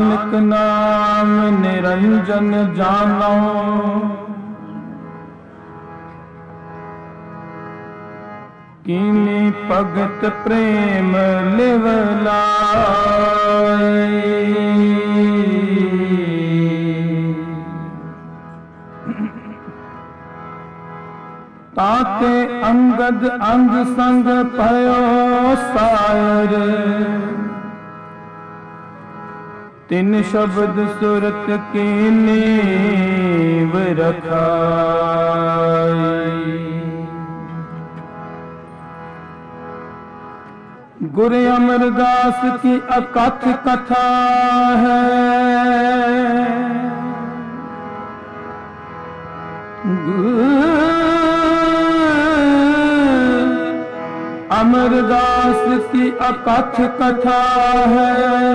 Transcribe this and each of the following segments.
नानक नाम निरंजन जानो, कीनी भगत प्रेम लिव लाए। ताके अंगद अंग संग भयो सायर, तिन शब्द सुरत की नीव रखाई। गुरु अमरदास की अकथ कथा है, अमरदास की अकथ कथा है।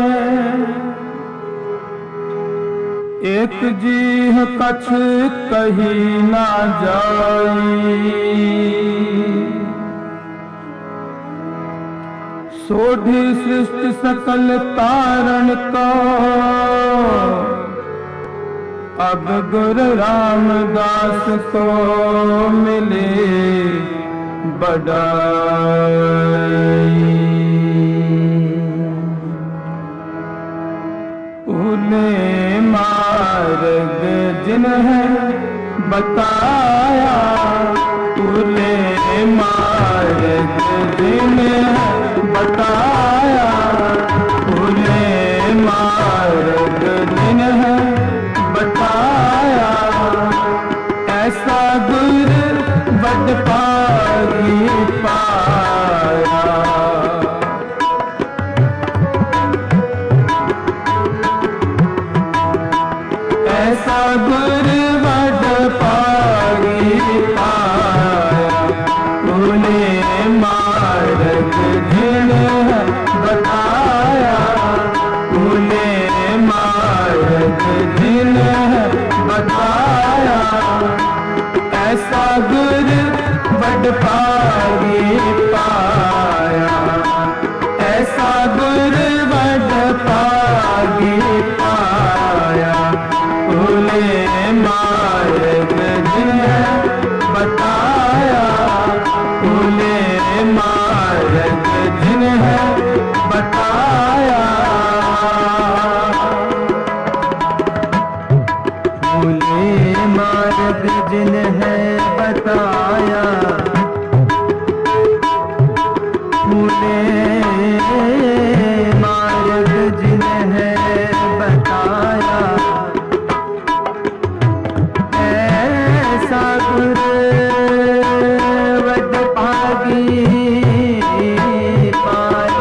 एक जीह कछ कही ना जाई, सोढ़ी सृष्टि सकल तारण को, अब गुरु रामदास को मिले बड़ाई। उन्हें मार्ग जिन्हें बताया, उन्हें मार्ग जिन्हें बताया, उन्हें मार्ग जिन्हें बताया। ऐसा गुरु बड़ पागी पाया, ऐसा गुरु बड़ पागी पाया। उन्हें मार्ग जिन्हें बताया, उन्हें मार्ग जिन्हें बताया। ऐसा गुरु बड़ पागी पाया, ऐसा गुरु बड़ पागी पाया। उन्हें मार्ग जिन्हें बताया, उन्हें मार्ग जिन्हें बताया। उन्हें मार्ग जिन्हें बताया, उन्हें मार्ग जिन्हें बताया। ऐसा गुरु बड़ पागी पाया।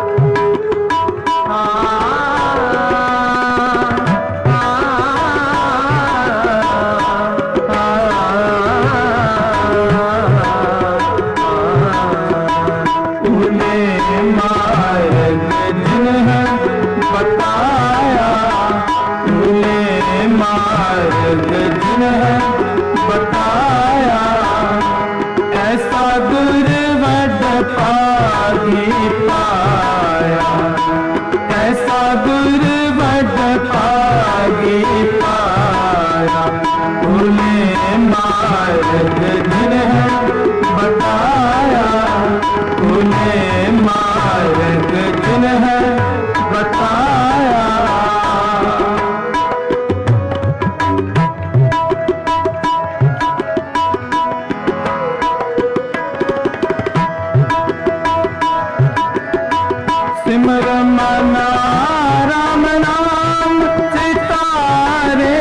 उन्हें मार्ग जिन्हें बताया, उन्हें मार्ग जिन्हें बताया। ऐसा गुरु बड़ पागी पाया, ऐसा गुरु बड़ पागी पाया। उन्हें मार्ग जिन्हें बताया, उन्हें मार्ग जिन्हें बताया। सिमर मना राम नाम सितारे,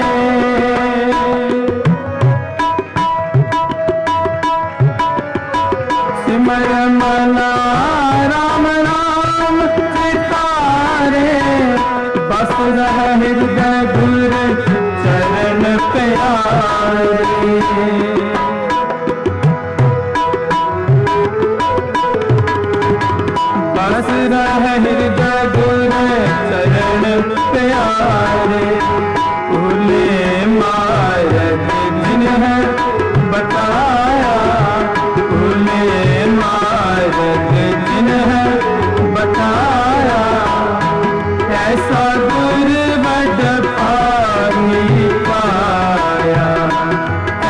सिमर मना राम नाम सितारे। बस रह हृदय गुरु चरण प्यारे, बस रह हृदय गुरु चरण प्यारे। उन्हें मार्ग जिन्हें बताया, उन्हें मार्ग जिन्हें बताया। ऐसा गुरु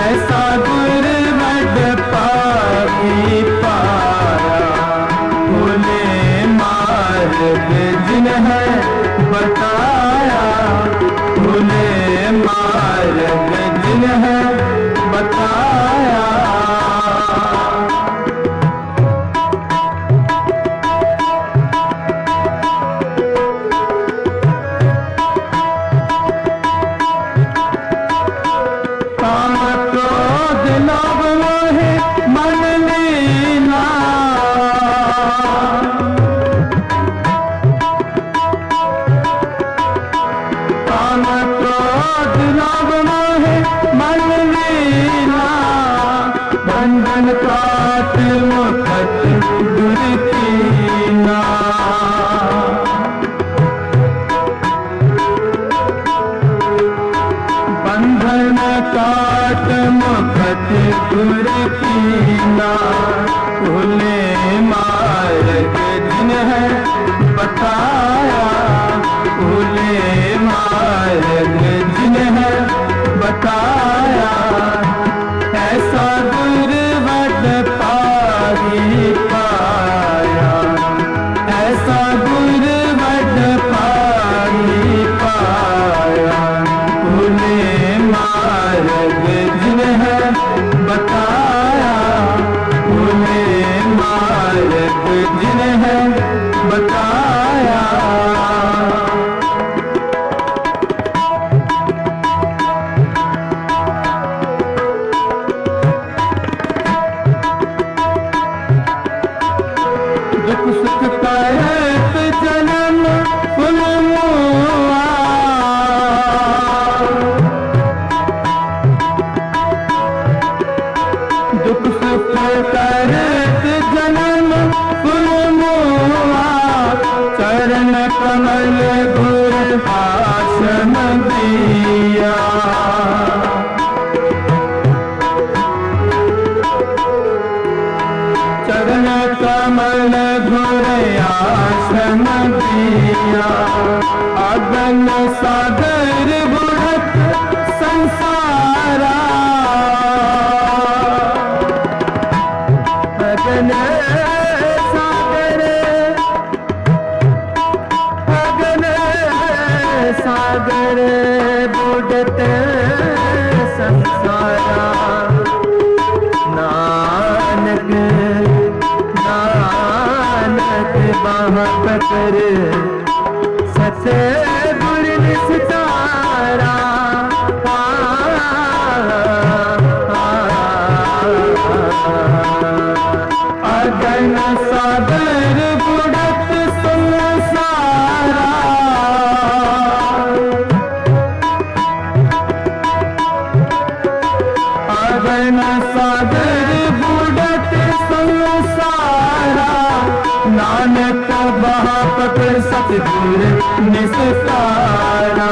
ऐसा गुर बड़ पागी पाया, भोले मार्ग जिन है बताया, भोले मार्ग जिन है बताया। काम क्रोध लोभ मोह मन लीना, काम क्रोध लोभ मोह मन लीना, बंधन काट मुक्त दूर कीना। बंधन काट मुक्त दूर कीना, भोले मार्ग जिन है बताया, भोले मार्ग जिन है बताया। ऐसा गुर बड़ पागी पाया, ऐसा गुर बड़ पागी पाया, भोले मार्ग जिन है बताया, भोले मार्ग जिन है बताया। दुख सुख करत जन्म फुल मुआ, दुख सुख करत जन्म फुल मुआ, चरण कमल गुर आसन दिया। चरण कमल घुर आसन दिया, अगन सागर बुढ़त संसारा, अगन सागर, अगन सागर बुढ़त संसारा। नानक नानक बाह पकड़ सचे गुर निस्तारा, अगन सागर बुढ़त संसारा, अगन सागर बुढ़त संसारा। नानक बहा पकड़ सतगुर निस्तारा,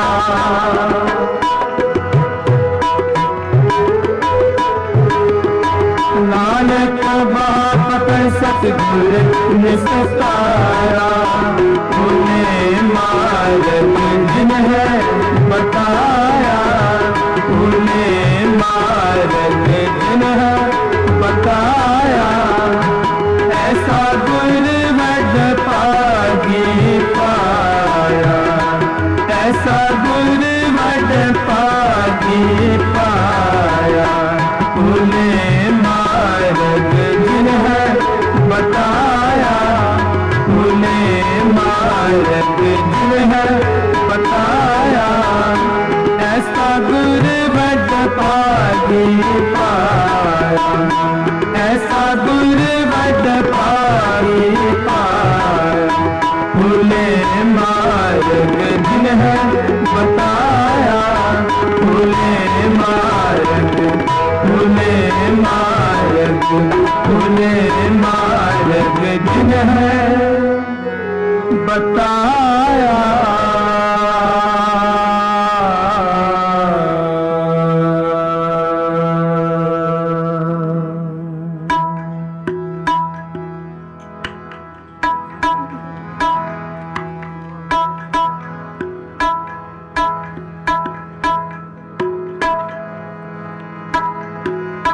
नानक बहा पकड़ सतगुर निस्तारा, भोले मार्ग जिन है बताया, भोले मार्ग जिन है बताया। ऐसा गुर बड़ पागी पाया, ऐसा गुर बड़ पागी पाया, भोले मार्ग जिन है बताया, भोले मार्ग जिन है बताया। ऐसा गुर बड़ पागी पाया, ऐसा गुर बड़ पागी पाया, भोले मार्ग जिन है बताया, भोले मार्ग, भोले मार्ग, भोले मार्ग जिन है बताया।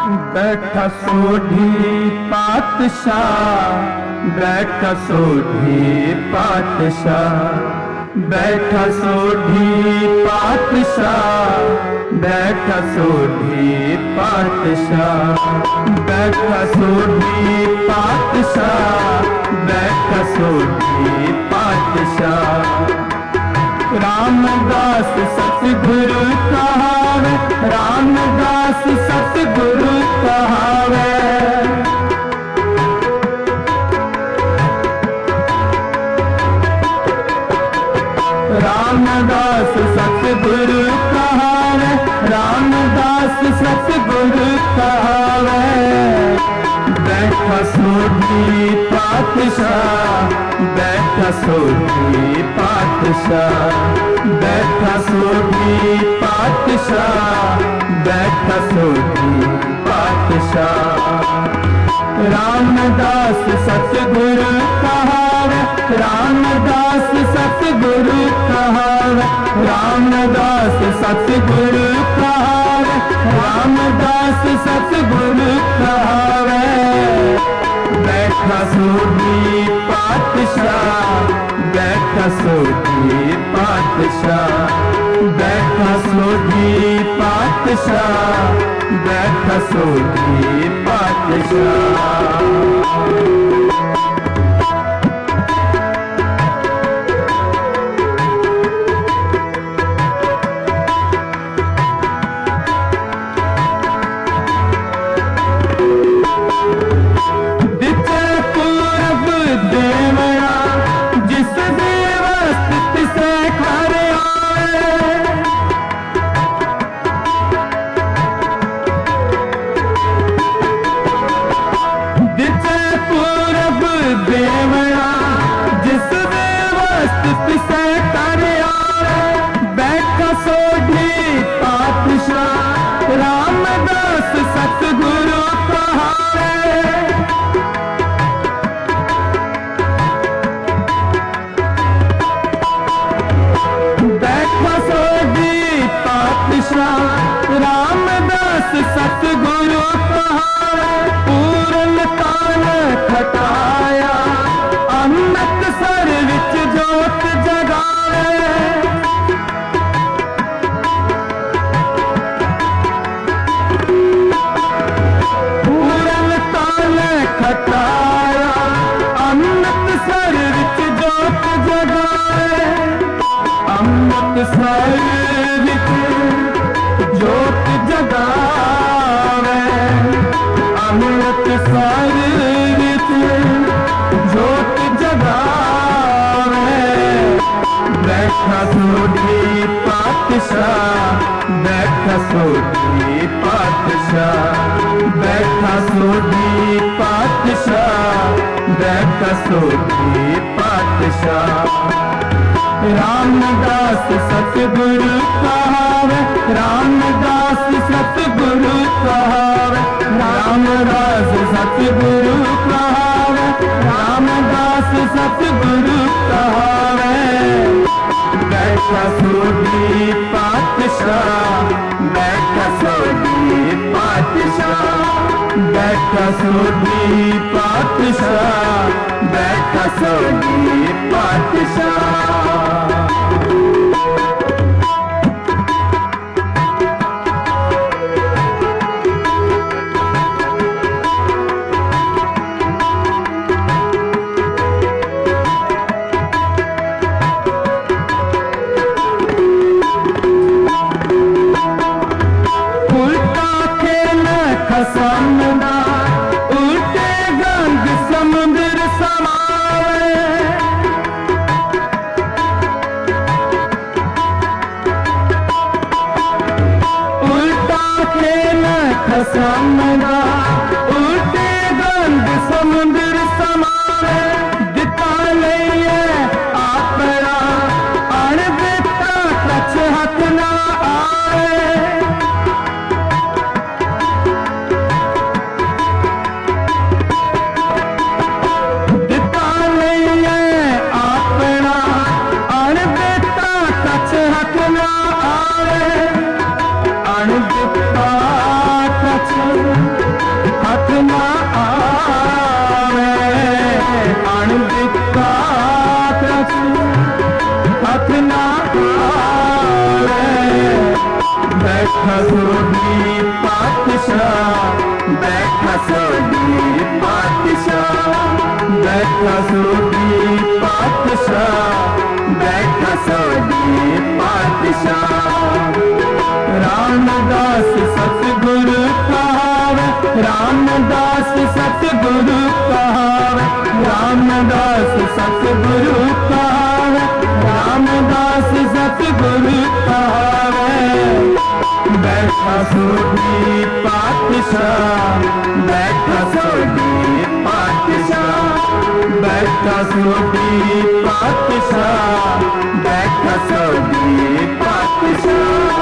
बैठा सोढ़ी पातशाह, बैठा सोढ़ी पातशाह, बैठा सोढ़ी पातशाह, बैठा सोढ़ी पातशाह, बैठा सोढ़ी पातशाह, बैठा सोढ़ी पातशाह। रामदास सतगुरु कहावे, रामदास सतगुरु कहावे। रामदास सतगुरु कहावे, रामदास सतगुरु कहावे। बैठा सोढ़ी पातशाह, बैठा सोढ़ी पातशाह, बैठा सोढ़ी पातशाह, बैठा सोढ़ी पातशाह। रामदास सतगुरु कहावे, रामदास सतगुरु कहावे, रामदास सतगुरु कहावे, रामदास सतगुरु कहावे। बैठा सोढ़ी पातशाह, बैठा सोढ़ी पातशाह, बैठा सोढ़ी पातशाह, बैठा सोढ़ी पातशाह। बैठा सोढ़ी पातशाह, रामदास सतगुरु कहावे। बैठा सोढ़ी पातशाह, रामदास सतगुरु कहावे। पूरन काल खटाया, अमृतसर विच जोत जगावे। पूरन काल खटाया, अमृतसर विच जोत जगावे। अमृतसर विच जोत जगावे, अमृतसर विच जोत जगावे। बैठा सोढ़ी पातशाह, बैठा सोढ़ी पातशाह, बैठा सोढ़ी पातशाह, बैठा सोढ़ी पातशाह। रामदास सतगुरु कहावे, रामदास सतगुरु कहावे, रामदास सतगुरु कहावे, रामदास सतगुरु कहावे। बैठा सोढ़ी पातशाह, बैठा सोढ़ी पातशाह, बैठा सोढ़ी पातशाह, बैठा सोढ़ी पातशाह। खसमदा उल्टे गंग समुद्र समावे। उल्टा खेल खसमदा उल्टे गंग समुद्र समावे। दिता लइए आपरा अण दिता कछ हथ ना आए। अण दिता कछ हथ ना आवे अणदिता त्रस हथ ना आवे बैठा सोढ़ी पातशाह बैठा सोढ़ी पातशाह बैठा सोढ़ी पातशाह बैठा सोढ़ी पातशाह रामदास सतगुरु कहावे रामदास सतगुरु कहावे रामदास सतगुरु कहावे रामदास सतगुरु कहावे बैठा सोढ़ी पातशाह बैठा सोढ़ी पातशाह बैठा सोढ़ी पातशाह बैठा सोढ़ी पातशाह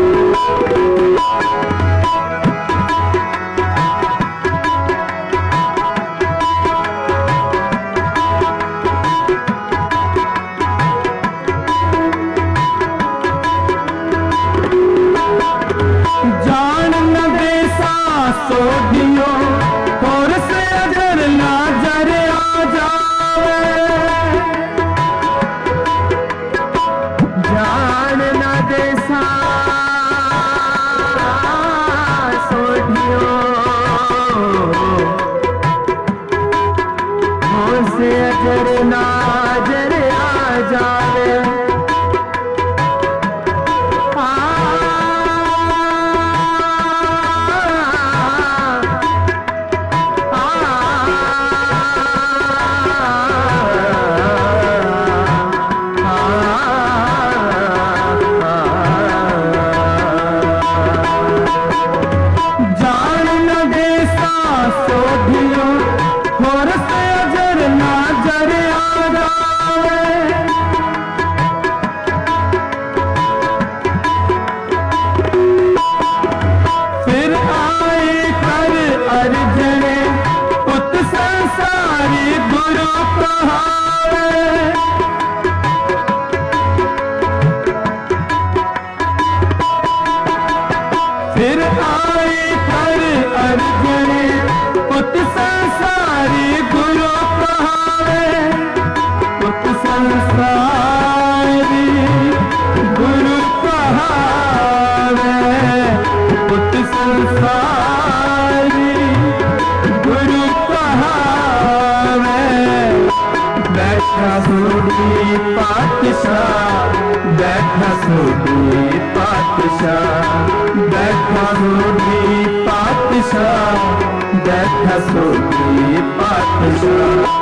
जान न दे सोढ़ियो और से अगर नजर आ जावे जान न दे सोढ़ियो और से अगर नजर आ जावे सोढ़ियो और से अजर नजर आ जावे फिर आए कर अर्जने पुत संसारी गुरु कहावे फिर आए कर अर्जने पुत संसारी गुरु कहावे पुत संसारी गुरु कहावे पुत संसारी गुरु कहावे बैठा सोढ़ी पातशाह बैठा सोढ़ी पातशाह बैठा सोढ़ी पातशाह बैठा सोढ़ी पातशाह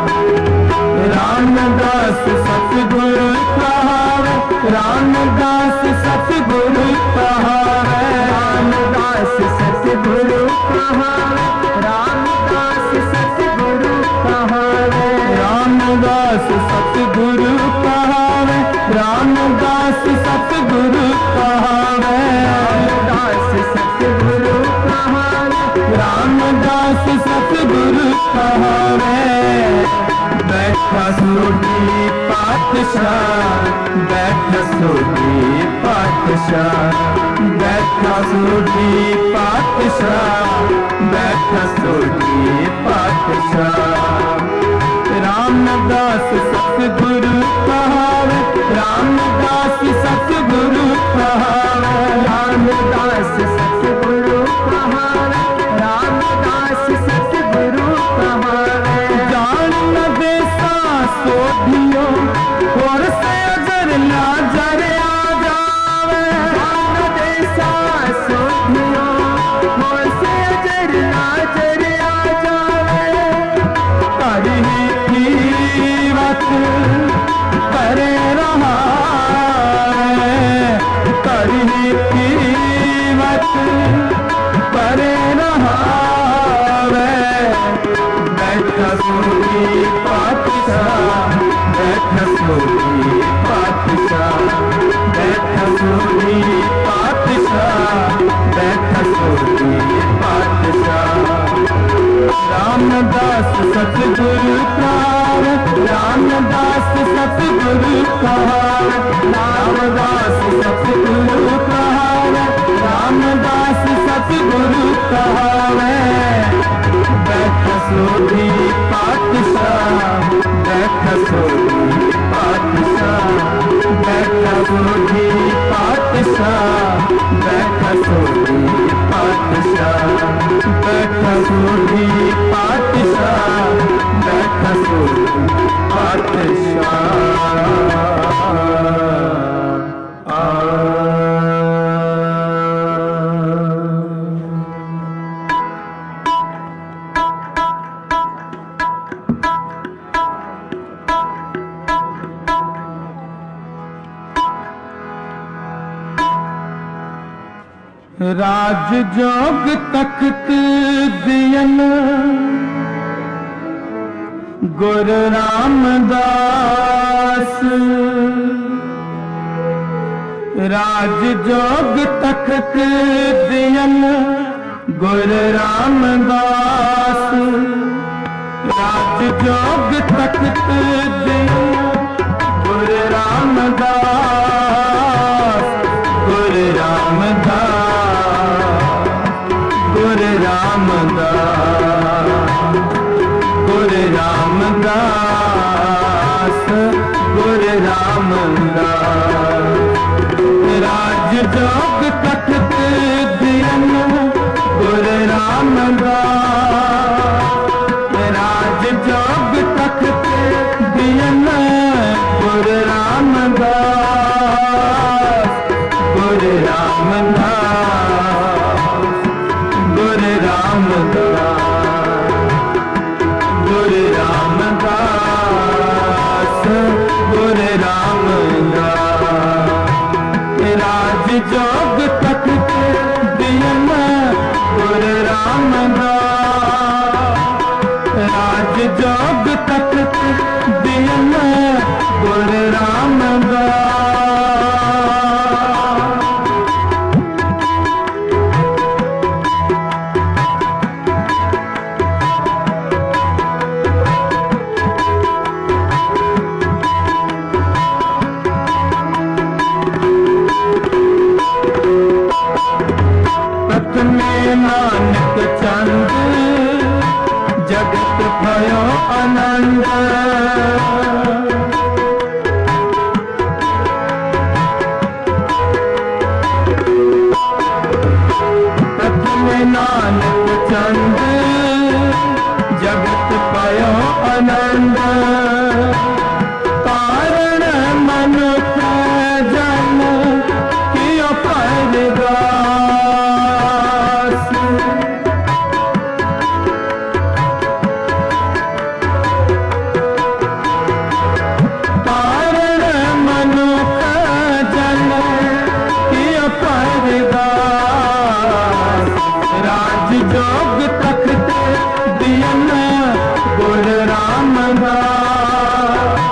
रामदास सतगुरु कहावे रामदास सतगुरु कहावे रामदास सतगुरु कहावे रामदास सतगुरु कहावे रामदास सतगुरु कहावे रामदास सतगुरु कहावे रामदास सतगुरु कहावे रामदास सतगुरु कहावे बैठा सोढ़ी पातशाह बैठा सोढ़ी पातशाह बैठा सोढ़ी पातशाह बैठा सोढ़ी पातशाह रामदास सतगुरु कहावे रामदास सतगुरु कहावे रामदास सतगुरु कहावे रामदास सतगुरु कहावे जान न दे सोढ़ियो और से अगर नजर आ जावे जान न दे सोढ़ियो और से अगर नजर आ जावे करी कीमत करे रहा करी कीमत करे रहा बैठा सोढ़ी पातशाह बैठा सोढ़ी पातशाह बैठा सोढ़ी पातशाह बैठा सोढ़ी पातशाह रामदास सतगुरु कहावे रामदास सतगुरु कहावे रामदास सतगुरु कहावे रामदास सतगुरु कहावे सोधी पातशाह, बैठा सोधी पातशाह, बैठा सोधी पातशाह, बैठा सोधी पातशाह, बैठा सोधी पातशाह, बैठा सोधी पातशाह। राज जोग तख्त दियन गुरु रामदास, राज जोग तख्त दियन गुरु रामदास, राज जोग तख्त दियन गुरु रामदास, गुरु रामदास, गुरु रामदास, गुरु रामदास, गुरु रामदास। राज जोग तख्त दियन गुरु रामदास, राज जोग तख्त दियन गुरु रामदास, गुरु रामदास, गुरु रामदास, गुरु रामदास, गुरु रामदास। राज जोग तख्त दियन गुरु रामदास, राज जोग तख्त दियन गुरु रामदास। नानक चंद जगत भयो आनंद, प्रथम नानक चंद जगत भयो आनंद, कारण मनुष्य जन कियो परदास, कारण मनुष्य जन कियो परदास। राज जोग तख्त दियन गुरु रामदास,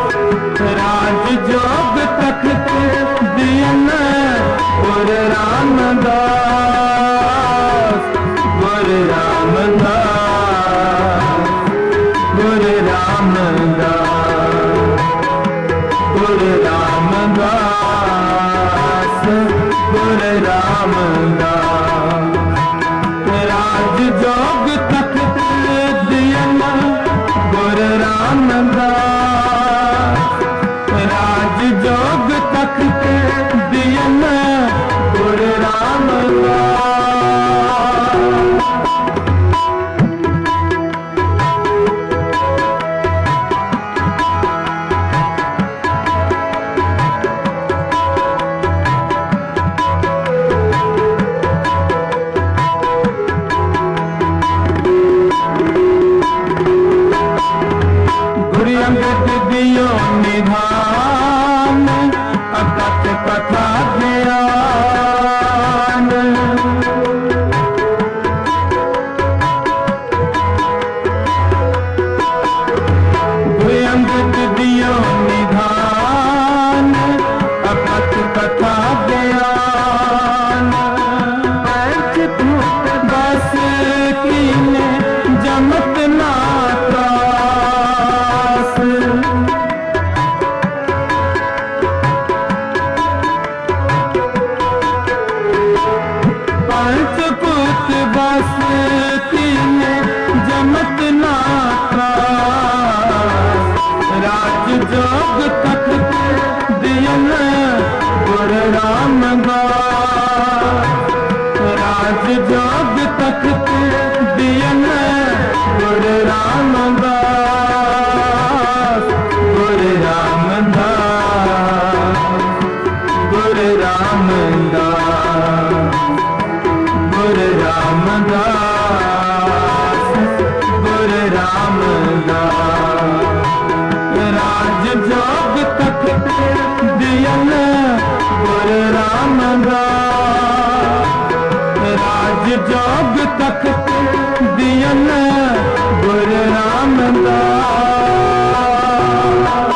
दा राज जोग तख्त दियन गुरु रामदास।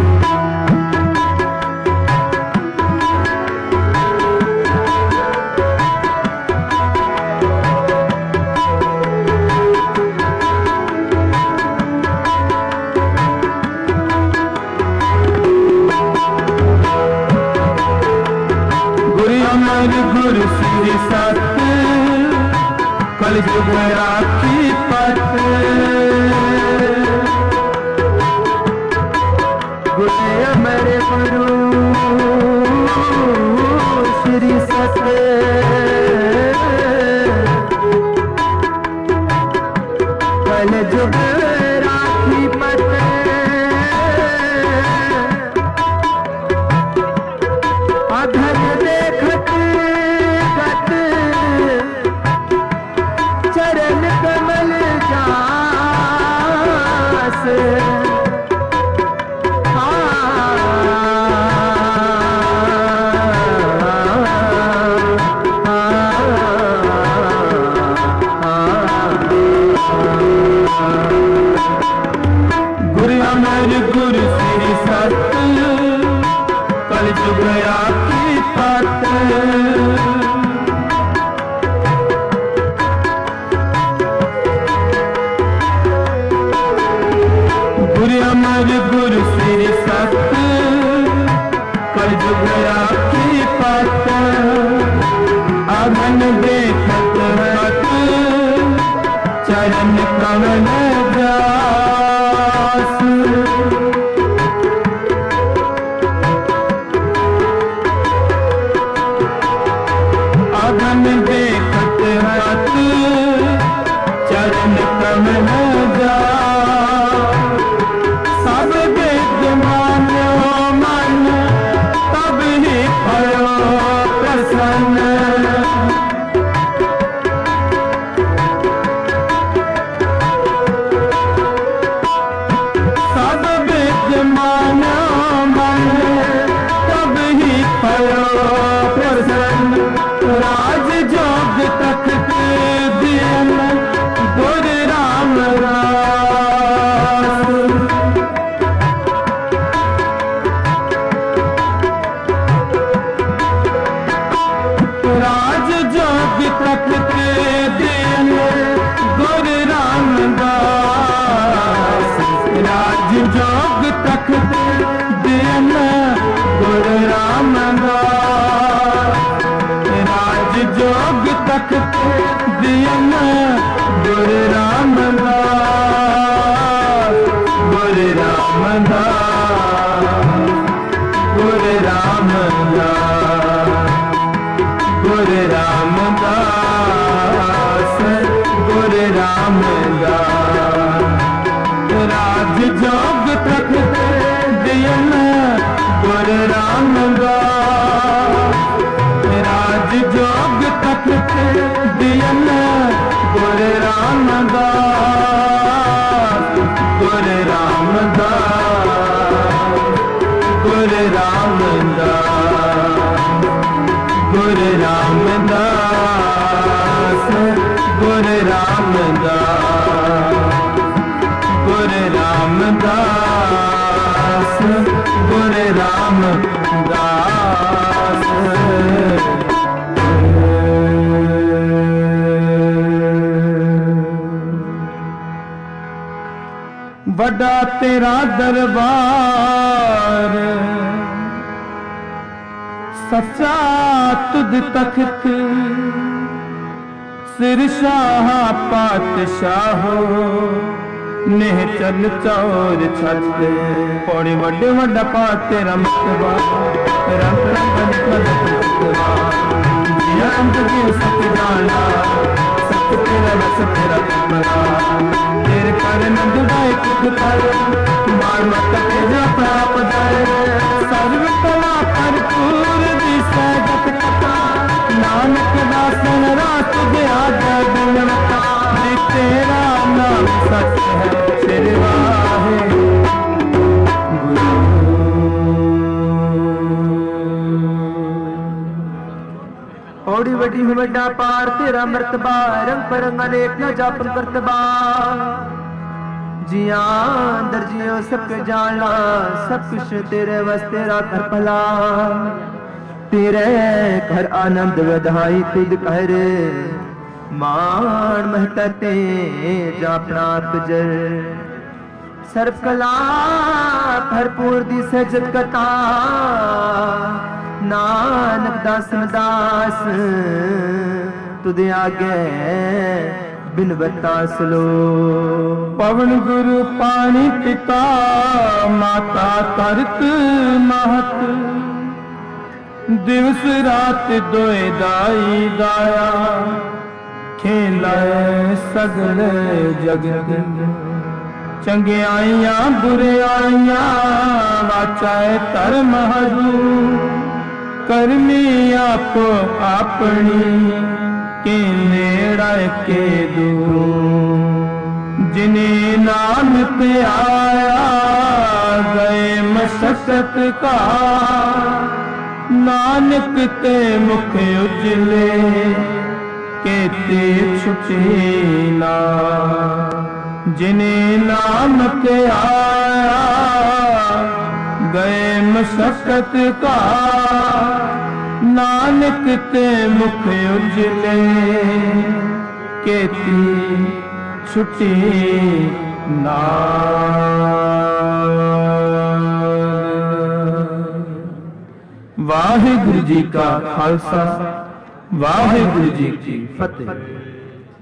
गुरु श्री सत कलयुग राखी पत गुरु अमर गुरु श्री सत कलयुग राखी पत अधर देखत चरण कमल जास गुरु अमर गुरु श्री सत कलयुग राखी पत गुरु अमर गुरु श्री सत कलयुग राखी पत अगन देखत हत चरण कमल जास अगन देखत हत चरण कमल जास सब वेद मान्यो मन तब ही भयो प्रसन्न सब वेद मान्यो मन तब ही भयो प्रसन्न राज जोग तख्त दियन गुरु रामदास राज जोग तख्त दियन गुरु रामदास राज जोग तख्त दियन गुरु रामदास राज जोग तख्त दियन गुरु रामदास गुरु रामदास गुरु रामदास गुरु रामदास गुरु रामदास राज जोग तख्त दियन गुरु रामदास राज जोग तख्त दियन गुरु रामदास गुरु रामदास गुरु रामदास गुरु रामदास गुरु रामदास गुरु रामदास गुरु रामदास बड़ा तेरा दरबार सच्चा तुद तख्त सिर शाह पातशाहो नेह चल चौर छत पौड़ी वड्डे वड्डा पात तेरा मतबा रंग रंग मतबा जिया अंत की सत जाना सत तेरा रस तेरा कमरा तेरे कर नंद गाय कुछ कर मार मत तेजा प्राप जाए सर्व कला भरपूर दिशा जत कथा नानक दासन रात गया दिनवता तेरा नाम सच है श्री वाहे गुरु ਵੱਡੀ ਹੋ ਵੱਡਾ ਪਾਰ ਤੇਰਾ ਮਰਤਬਾ, ਰੰਗ ਪਰੰਗ ਅਨੇਕ ਨਾ ਜਾਪਨ ਕਰਤਬਾ। जिया अंदर जियो सबके जानना, सब कुछ तेरे वस तेरा कर भला। तेरे घर आनंद वधाई तुद कर, मान महता ते जापना तुझर। सर्व कला भरपूर दी सजत कथा, नानक दासन दास तुदे आगे बिनवता सलो। पवन गुरु पानी पिता, माता तरत महत। दिवस रात दोए दाई दाया, खेला सगल जगत। चंगियाइयां बुरियाइयां, वाचाए धर्म हरू। करमी आपो अपनी, के नेड़ा के दूर। जिन्हें नाम पे आया, गए मशक्कत का। नानक ते मुख उजले, के ते छुटे ना। जिन्हें नाम पे आया, गए मशक्कत का। नानक ते मुख उजले, केती छुटी नाल। वाहिगुरु जी का खालसा, वाहिगुरु जी की फतेह।